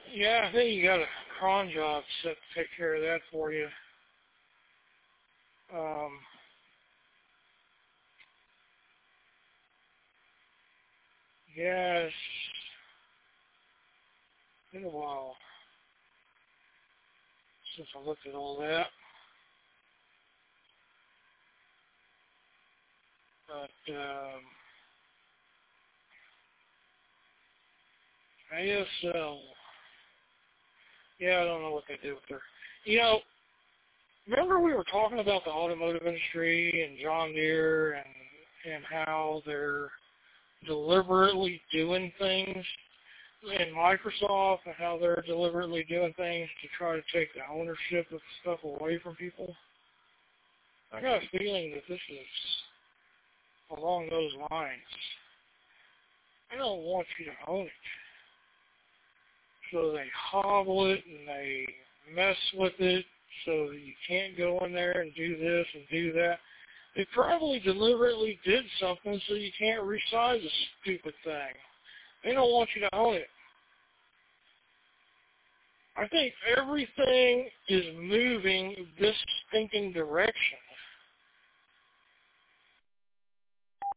Yeah, I think you got a cron job set to take care of that for you. Um, yeah, it's been a while since I looked at all that. But ASL, yeah, I don't know what they do with her. You know, remember we were talking about the automotive industry and John Deere and how they're deliberately doing things in Microsoft and how they're deliberately doing things to try to take the ownership of stuff away from people? I got a feeling that this is along those lines. I don't want you to own it. So they hobble it and they mess with it so that you can't go in there and do this and do that. They probably deliberately did something so you can't resize a stupid thing. They don't want you to own it. I think everything is moving this stinking direction.